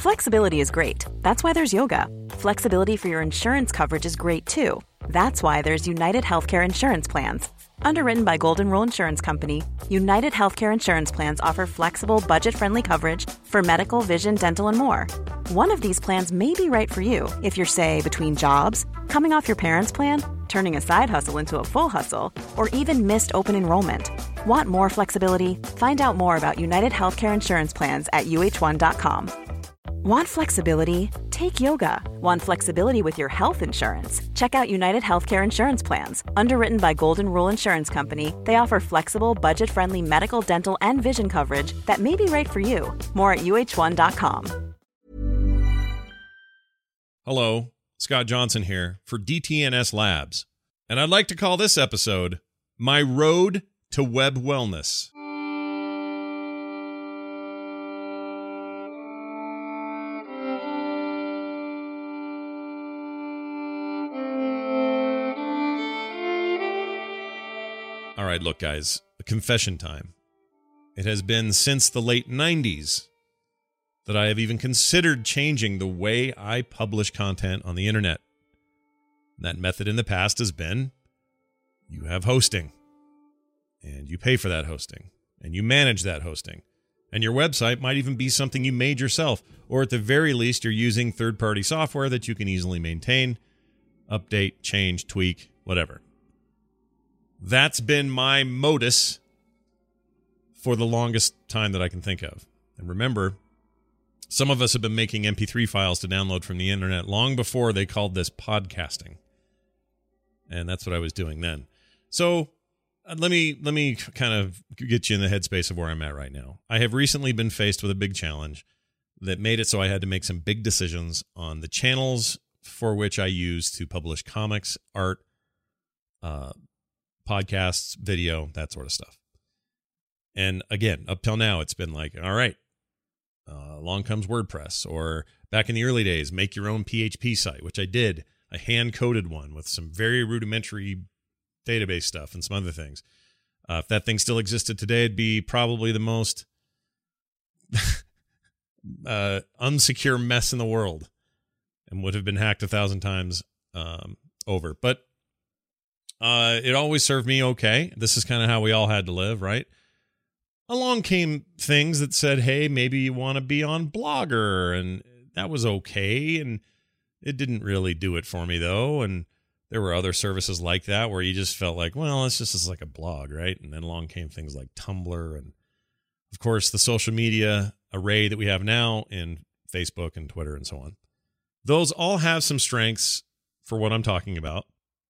Flexibility is great. That's why there's yoga. Flexibility for your insurance coverage is great too. That's why there's United Healthcare Insurance Plans. Underwritten by Golden Rule Insurance Company, United Healthcare Insurance Plans offer flexible, budget-friendly coverage for medical, vision, dental, and more. One of these plans may be right for you if you're, say, between jobs, coming off your parents' plan, turning a side hustle into a full hustle, or even missed open enrollment. Want more flexibility? Find out more about United Healthcare Insurance Plans at uh1.com. Want flexibility? Take yoga. Want flexibility with your health insurance? Check out United Healthcare Insurance Plans. Underwritten by Golden Rule Insurance Company, they offer flexible, budget-friendly medical, dental, and vision coverage that may be right for you. More at uh1.com. Hello, Scott Johnson here for DTNS Labs, and I'd like to call this episode My Road to Web Wellness. All right, look, guys, a confession time. It has been since the late 90s that I have even considered changing the way I publish content on the internet. That method in the past has been you have hosting, and you pay for that hosting, and you manage that hosting. And your website might even be something you made yourself, or at the very least, you're using third-party software that you can easily maintain, update, change, tweak, whatever. That's been my modus for the longest time that I can think of. And remember, some of us have been making MP3 files to download from the internet long before they called this podcasting. And that's what I was doing then. So let me kind of get you in the headspace of where I'm at right now. I have recently been faced with a big challenge that made it so I had to make some big decisions on the channels for which I use to publish comics, art, podcasts, video, that sort of stuff. And again, up till now, it's been like, all right, along comes WordPress, or back in the early days, make your own PHP site, which I did. I hand-coded one with some very rudimentary database stuff and some other things. If that thing still existed today, it'd be probably the most unsecure mess in the world and would have been hacked 1,000 times over. But it always served me okay. This is kind of how we all had to live, right? Along came things that said, hey, maybe you want to be on Blogger, and that was okay, and it didn't really do it for me, though, and there were other services like that where you just felt like, well, it's just like a blog, right? And then along came things like Tumblr, and, of course, the social media array that we have now in Facebook and Twitter and so on. Those all have some strengths for what I'm talking about,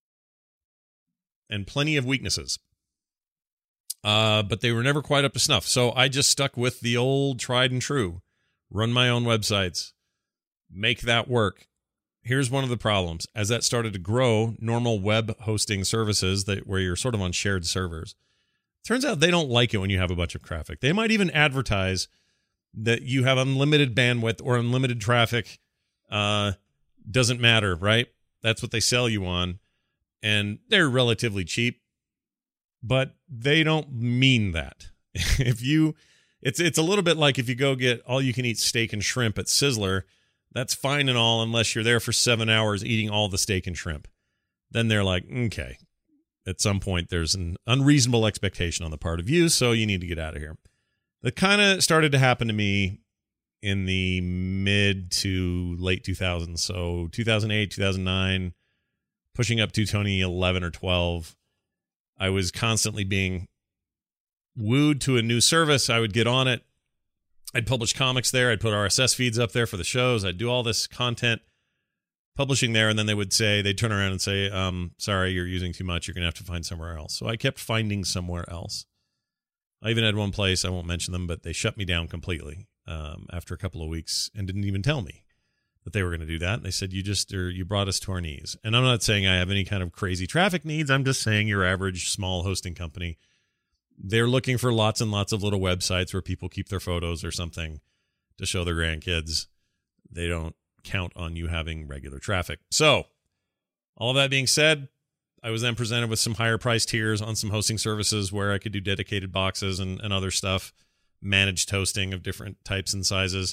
and plenty of weaknesses. But they were never quite up to snuff. So I just stuck with the old tried and true. Run my own websites. Make that work. Here's one of the problems. As that started to grow, normal web hosting services where you're sort of on shared servers, turns out they don't like it when you have a bunch of traffic. They might even advertise that you have unlimited bandwidth or unlimited traffic. Doesn't matter, right? That's what they sell you on. And they're relatively cheap, but they don't mean that. It's a little bit like if you go get all you can eat steak and shrimp at Sizzler, that's fine and all unless you're there for 7 hours eating all the steak and shrimp. Then they're like, okay, at some point there's an unreasonable expectation on the part of you, so you need to get out of here. That kind of started to happen to me in the mid to late 2000s. So 2008, 2009, pushing up to 2011 or 12, I was constantly being wooed to a new service. I would get on it. I'd publish comics there. I'd put RSS feeds up there for the shows. I'd do all this content publishing there, and then they'd turn around and say, sorry, you're using too much. You're going to have to find somewhere else. So I kept finding somewhere else. I even had one place, I won't mention them, but they shut me down completely after a couple of weeks and didn't even tell me that they were going to do that. And they said, you brought us to our knees. And I'm not saying I have any kind of crazy traffic needs. I'm just saying your average small hosting company, they're looking for lots and lots of little websites where people keep their photos or something to show their grandkids. They don't count on you having regular traffic. So all of that being said, I was then presented with some higher price tiers on some hosting services where I could do dedicated boxes and other stuff, managed hosting of different types and sizes.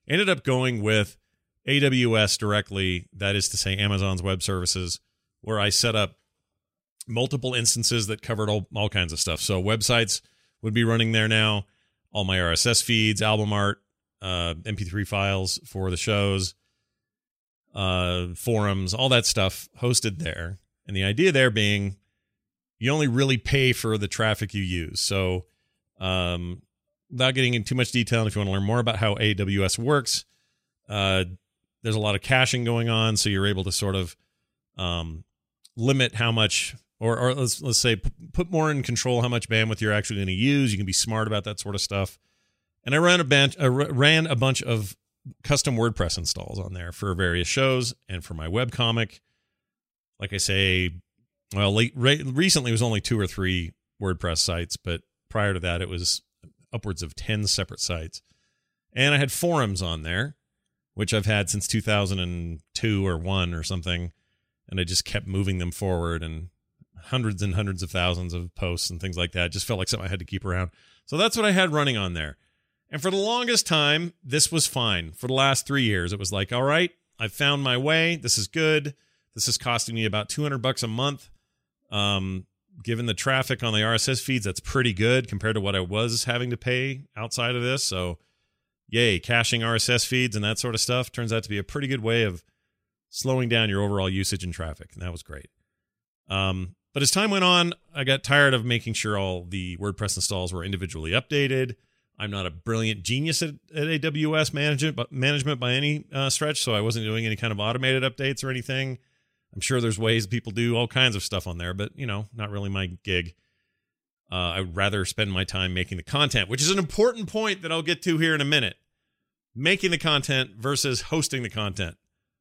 Ended up going with AWS directly, that is to say Amazon's Web Services, where I set up multiple instances that covered all kinds of stuff. So websites would be running there now, all my RSS feeds, album art, MP3 files for the shows, forums, all that stuff hosted there. And the idea there being you only really pay for the traffic you use. So without getting into too much detail, if you want to learn more about how AWS works, there's a lot of caching going on, so you're able to sort of limit how much, or let's say put more in control how much bandwidth you're actually going to use. You can be smart about that sort of stuff. And I ran a bunch of custom WordPress installs on there for various shows and for my webcomic. Like I say, well, recently it was only 2 or 3 WordPress sites, but prior to that it was upwards of 10 separate sites. And I had forums on there, which I've had since 2002 or 1 or something, and I just kept moving them forward, and hundreds and hundreds of thousands of posts and things like that. It just felt like something I had to keep around. So that's what I had running on there. And for the longest time, this was fine. For the last 3 years, it was like, all right, I've found my way. This is good. This is costing me about $200 a month. Given the traffic on the RSS feeds, that's pretty good compared to what I was having to pay outside of this. So yay, caching RSS feeds and that sort of stuff turns out to be a pretty good way of slowing down your overall usage and traffic. And that was great. But as time went on, I got tired of making sure all the WordPress installs were individually updated. I'm not a brilliant genius at AWS management by any stretch, so I wasn't doing any kind of automated updates or anything. I'm sure there's ways people do all kinds of stuff on there, but, not really my gig. I would rather spend my time making the content, which is an important point that I'll get to here in a minute. Making the content versus hosting the content.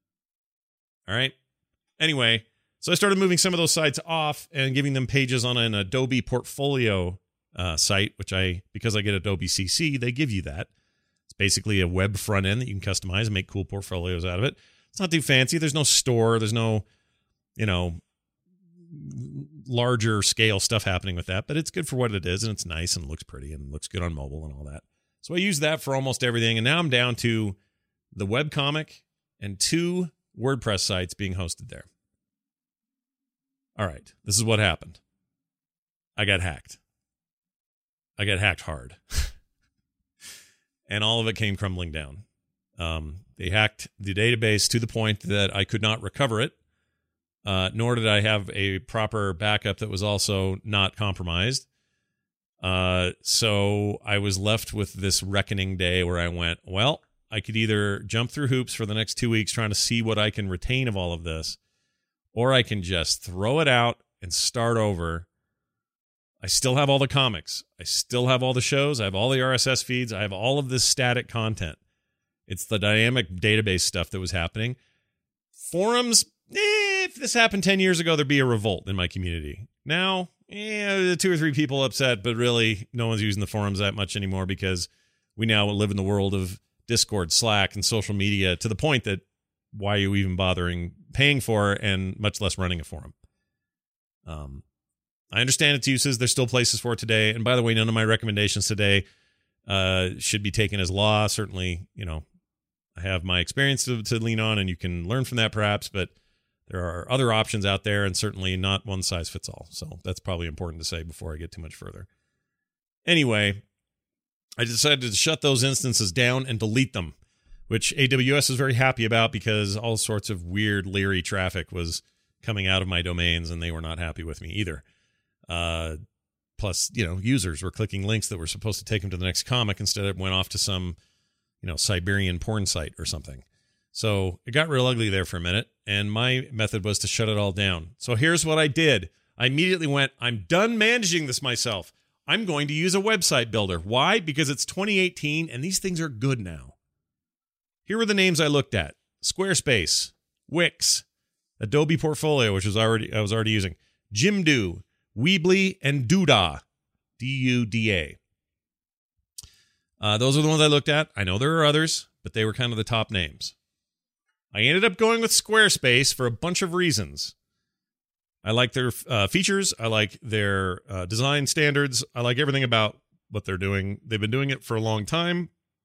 All right? Anyway, so I started moving some of those sites off and giving them pages on an Adobe portfolio site, which because I get Adobe CC, they give you that. It's basically a web front end that you can customize and make cool portfolios out of it. It's not too fancy. There's no store. There's no, larger scale stuff happening with that, but it's good for what it is, and it's nice and looks pretty and looks good on mobile and all that. So I use that for almost everything, and now I'm down to the webcomic and 2 WordPress sites being hosted there. All right, this is what happened. I got hacked. I got hacked hard. And all of it came crumbling down. They hacked the database to the point that I could not recover it, nor did I have a proper backup that was also not compromised. So I was left with this reckoning day where I went, well, I could either jump through hoops for the next 2 weeks trying to see what I can retain of all of this, or I can just throw it out and start over. I still have all the comics. I still have all the shows. I have all the RSS feeds. I have all of this static content. It's the dynamic database stuff that was happening. Forums, if this happened 10 years ago, there'd be a revolt in my community. Now, 2 or 3 people upset, but really no one's using the forums that much anymore because we now live in the world of Discord, Slack, and social media to the point that why are you even bothering paying for and much less running a forum? I understand its uses. There's still places for it today. And by the way, none of my recommendations today should be taken as law. Certainly, I have my experience to lean on, and you can learn from that perhaps, but there are other options out there, and certainly not one size fits all. So that's probably important to say before I get too much further. Anyway, I decided to shut those instances down and delete them, which AWS was very happy about because all sorts of weird, leery traffic was coming out of my domains, and they were not happy with me either. Plus, users were clicking links that were supposed to take them to the next comic. Instead, it went off to some, Siberian porn site or something. So it got real ugly there for a minute, and my method was to shut it all down. So here's what I did. I immediately went, I'm done managing this myself. I'm going to use a website builder. Why? Because it's 2018, and these things are good now. Here were the names I looked at. Squarespace, Wix, Adobe Portfolio, which I was already using, Jimdo, Weebly, and Duda, D-U-D-A. Those are the ones I looked at. I know there are others, but they were kind of the top names. I ended up going with Squarespace for a bunch of reasons. I like their features. I like their design standards. I like everything about what they're doing. They've been doing it for a long time.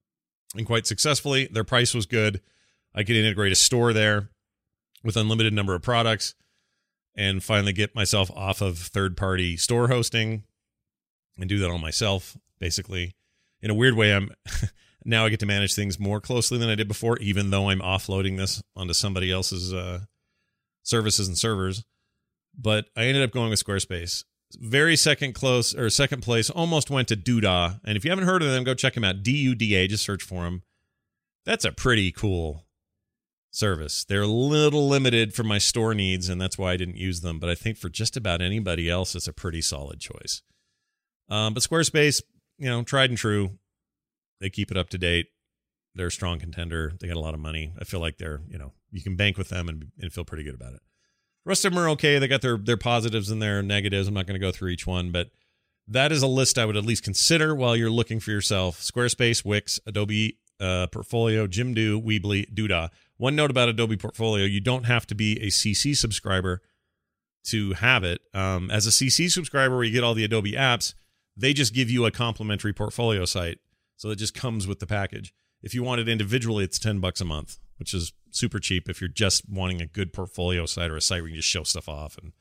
and quite successfully. Their price was good. I could integrate a store there with unlimited number of products and finally get myself off of third-party store hosting and do that all myself, basically. In a weird way, now I get to manage things more closely than I did before, even though I'm offloading this onto somebody else's services and servers. But I ended up going with Squarespace. Very second place, almost went to Duda. And if you haven't heard of them, go check them out. DUDA, just search for them. That's a pretty cool service. They're a little limited for my store needs, and that's why I didn't use them. But I think for just about anybody else, it's a pretty solid choice. But Squarespace, tried and true. They keep it up to date. They're a strong contender. They got a lot of money. I feel like they're, you can bank with them and feel pretty good about it. The rest of them are okay. They got their positives and their negatives. I'm not going to go through each one, but that is a list I would at least consider while you're looking for yourself. Squarespace, Wix, Adobe Portfolio, Jimdo, Weebly, Duda. One note about Adobe Portfolio, you don't have to be a CC subscriber to have it. As a CC subscriber where you get all the Adobe apps, they just give you a complimentary portfolio site. So it just comes with the package. If you want it individually, it's $10 a month, which is super cheap if you're just wanting a good portfolio site or a site where you can just show stuff off and,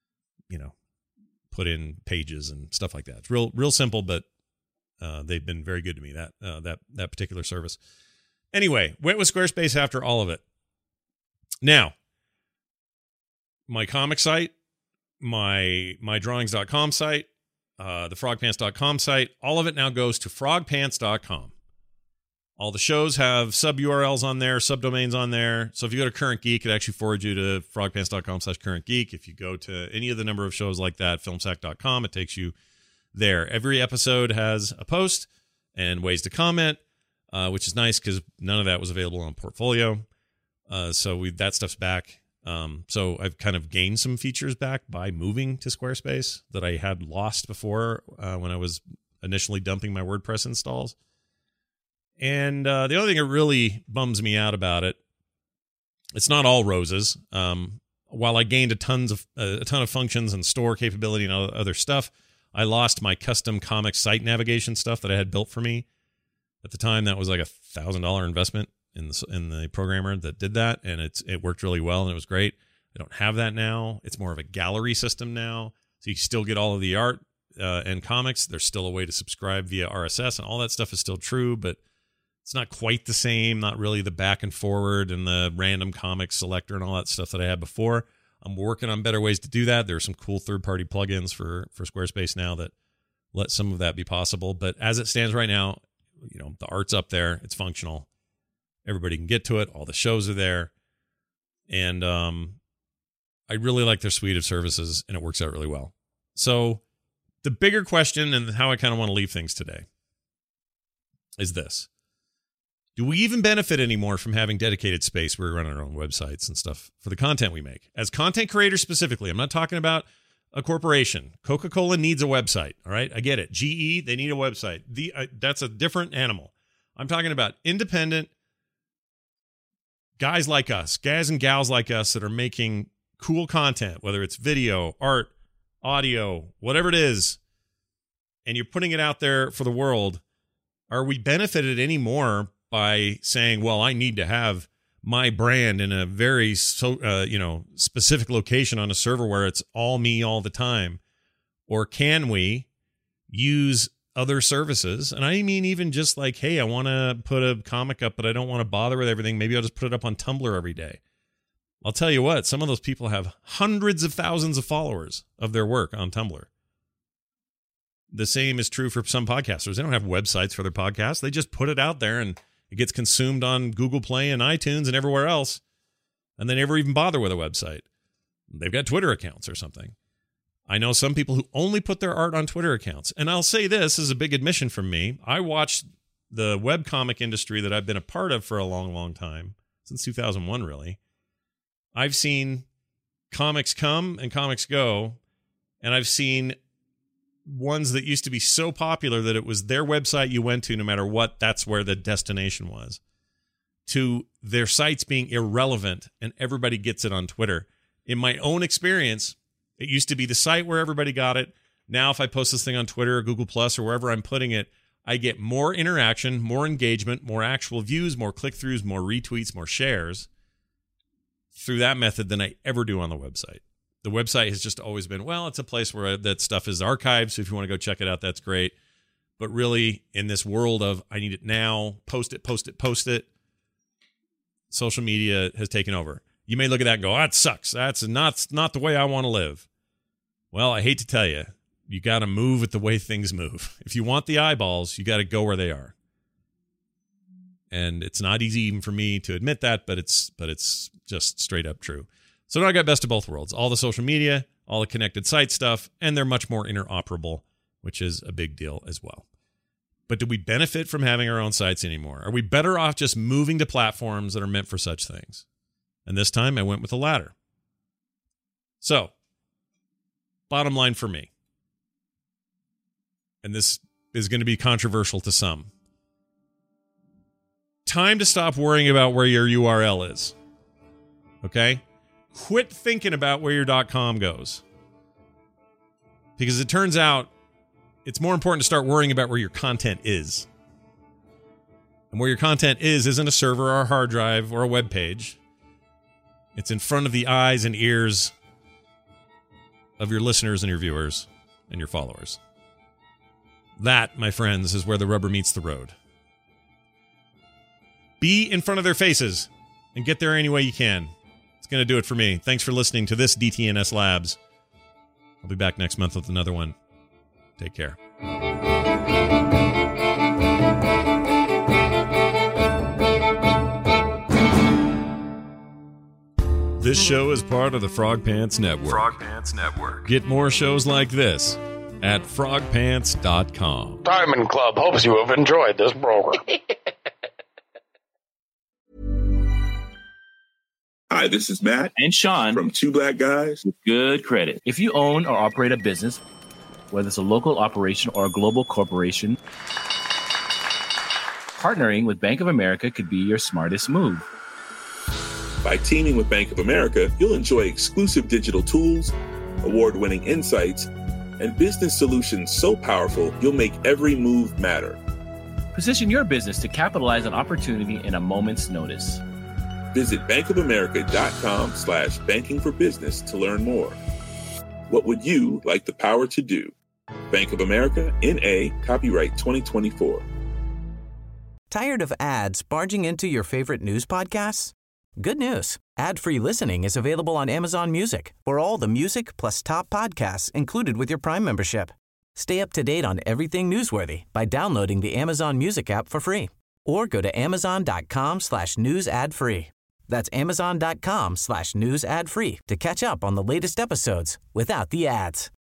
put in pages and stuff like that. It's real simple, but they've been very good to me, that particular service. Anyway, went with Squarespace after all of it. Now, my comic site, my drawings.com site, the frogpants.com site, all of it now goes to frogpants.com. All the shows have sub-URLs on there, subdomains on there. So if you go to Current Geek, it actually forwards you to frogpants.com/currentgeek. If you go to any of the number of shows like that, filmsack.com, it takes you there. Every episode has a post and ways to comment, which is nice because none of that was available on Portfolio. So that stuff's back. So I've kind of gained some features back by moving to Squarespace that I had lost before when I was initially dumping my WordPress installs. And the other thing that really bums me out about it, it's not all roses. While I gained a ton of functions and store capability and other stuff, I lost my custom comic site navigation stuff that I had built for me. At the time, that was like $1,000 investment in the programmer that did that, and it worked really well, and it was great. I don't have that now. It's more of a gallery system now, so you still get all of the art and comics. There's still a way to subscribe via RSS, and all that stuff is still true, but it's not quite the same, not really the back and forward and the random comic selector and all that stuff that I had before. I'm working on better ways to do that. There are some cool third-party plugins for Squarespace now that let some of that be possible. But as it stands right now, the art's up there. It's functional. Everybody can get to it. All the shows are there. And I really like their suite of services, and it works out really well. So the bigger question and how I kind of want to leave things today is this. Do we even benefit anymore from having dedicated space where we run our own websites and stuff for the content we make? As content creators specifically, I'm not talking about a corporation. Coca-Cola needs a website, all right? I get it. GE, they need a website. That's a different animal. I'm talking about independent guys like us, guys and gals like us that are making cool content, whether it's video, art, audio, whatever it is, and you're putting it out there for the world. Are we benefited anymore by saying, well, I need to have my brand in a very specific location on a server where it's all me all the time? Or can we use other services? And I mean, even just like, hey, I want to put a comic up, but I don't want to bother with everything. Maybe I'll just put it up on Tumblr every day. I'll tell you what, some of those people have hundreds of thousands of followers of their work on Tumblr. The same is true for some podcasters. They don't have websites for their podcasts. They just put it out there and it gets consumed on Google Play and iTunes and everywhere else. And they never even bother with a website. They've got Twitter accounts or something. I know some people who only put their art on Twitter accounts. And I'll say this is a big admission from me. I watched the webcomic industry that I've been a part of for a long, long time, since 2001, really. I've seen comics come and comics go, and I've seen ones that used to be so popular that it was their website you went to no matter what, that's where the destination was, to their sites being irrelevant and everybody gets it on Twitter. In my own experience, it used to be the site where everybody got it. Now, if I post this thing on Twitter or Google Plus or wherever I'm putting it, I get more interaction, more engagement, more actual views, more click-throughs, more retweets, more shares through that method than I ever do on the website. The website has just always been, well, it's a place where that stuff is archived, so if you want to go check it out, that's great. But really, in this world of I need it now, post it, social media has taken over. You may look at that and go, that sucks. That's not the way I want to live. Well, I hate to tell you, you got to move with the way things move. If you want the eyeballs, you got to go where they are. And it's not easy even for me to admit that, but it's just straight up true. So now I got best of both worlds. All the social media, all the connected site stuff, and they're much more interoperable, which is a big deal as well. But do we benefit from having our own sites anymore? Are we better off just moving to platforms that are meant for such things? And this time I went with the latter. So, bottom line for me, and this is going to be controversial to some, time to stop worrying about where your URL is. Okay? Quit thinking about where your .com goes. Because it turns out it's more important to start worrying about where your content is. And where your content is isn't a server or a hard drive or a web page. It's in front of the eyes and ears of your listeners and your viewers and your followers. That, my friends, is where the rubber meets the road. Be in front of their faces and get there any way you can. It's going to do it for me. Thanks for listening to this DTNS Labs. I'll be back next month with another one. Take care. This show is part of the Frog Pants Network. Frog Pants Network. Get more shows like this at frogpants.com. Diamond Club hopes you have enjoyed this program. Hi, this is Matt and Sean from Two Black Guys with Good Credit. If you own or operate a business, whether it's a local operation or a global corporation, partnering with Bank of America could be your smartest move. By teaming with Bank of America, you'll enjoy exclusive digital tools, award-winning insights, and business solutions so powerful you'll make every move matter. Position your business to capitalize on opportunity in a moment's notice. Visit bankofamerica.com/banking for business to learn more. What would you like the power to do? Bank of America, N.A., copyright 2024. Tired of ads barging into your favorite news podcasts? Good news. Ad-free listening is available on Amazon Music for all the music plus top podcasts included with your Prime membership. Stay up to date on everything newsworthy by downloading the Amazon Music app for free or go to amazon.com/news ad free. That's amazon.com/news ad free to catch up on the latest episodes without the ads.